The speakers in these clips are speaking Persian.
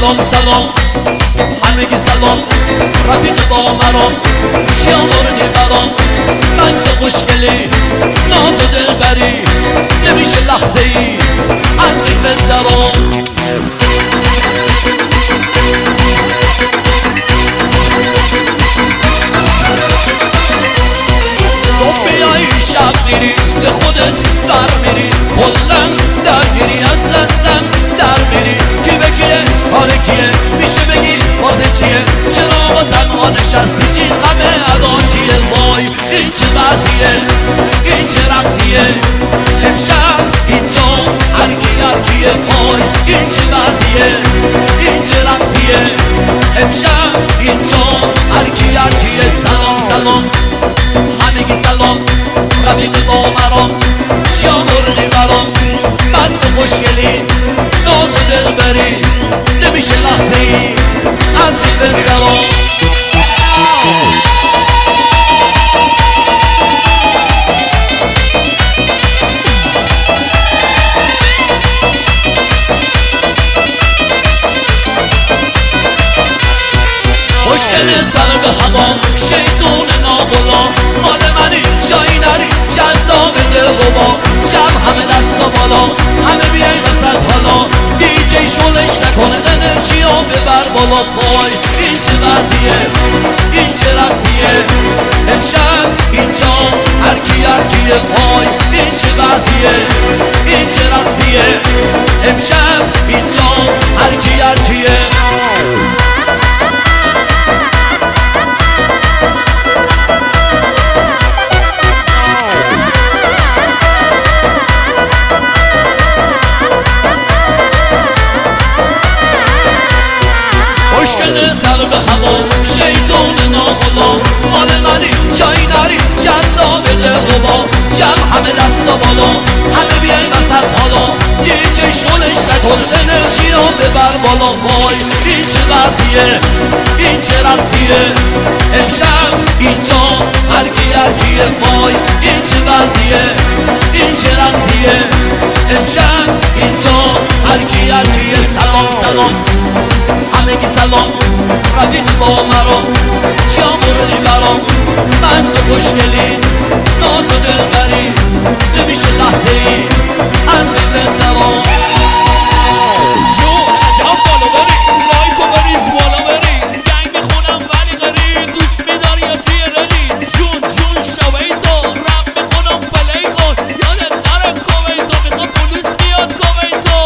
سلام سلام همگی سلام رفیق با مرام چی آوردی برام مست و خوشگلی ناز و دلبری نمیشه لحظه ای از فکرت درام صبح بیایی شب میری به خودت در میری کلن درگیری از دستم در میری کی به کیه حال کیه میشه بگی بازه چیه چرا با تنها نشستی این همه ادا چیه وای این چه وضعیه این چه رقصیه امشب اینجا هرکیه وای این چه وضعیه این چه رقصیه امشب اینجا هرکیه سلام سلام همگی سلام رفیق با مرام چی آوردی برام مست و خوشگلی ناز و دلبری نمیشه لحظه ای از فکرت درام خوشگل سر به هوا شیطون ناغلا مال منی جایی نری جذاب دلربا شب همه دستا بالا همه بیای وسط حالا دیجی شلش نکنه انرژی ها ببر بالا پای این چه وضعیه این چه رقصیه امشب اینجا هرکیه پای این چه وضعیه این چه رقصیه امشب اینجا هرکیه خوشگل سر به هوا شیطون ناغلا مال منی جایی نری جذاب دلربا جمع همه دستا بالا همه بیای وسط حالا دیجی شلش نکن انرژی ها ببر بالا وای این چه وضعیه این چه رقصیه امشب اینجا هرکیه وای این چه وضعیه این چه رقصیه امشب اینجا هرکیه سلام سلام همگی سلام رفیق با مرام چی آوردی برام مست و خوشگلی ناز و دلبری نمیشه لحظه ای از فکرت درام شو عجب بالا بری لایکو بریز بالا بری گنگ میخونم ولی غری دوست میداری یا توی رلی جون شویتو رم میخونم پلی کن یادت نره کویتو میخوا پولیس بیاد کویتو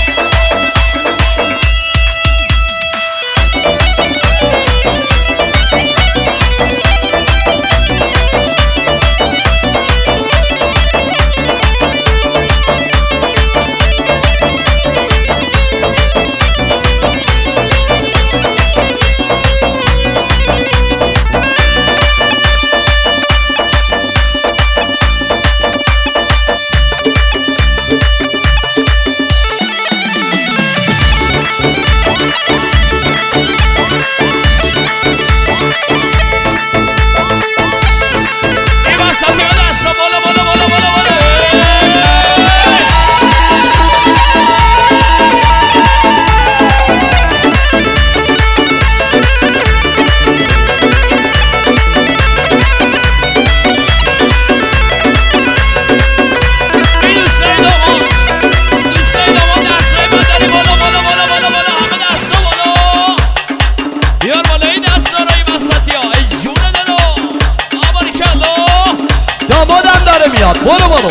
دامادم داره میاد برو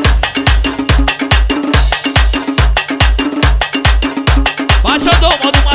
بچه داماد اومد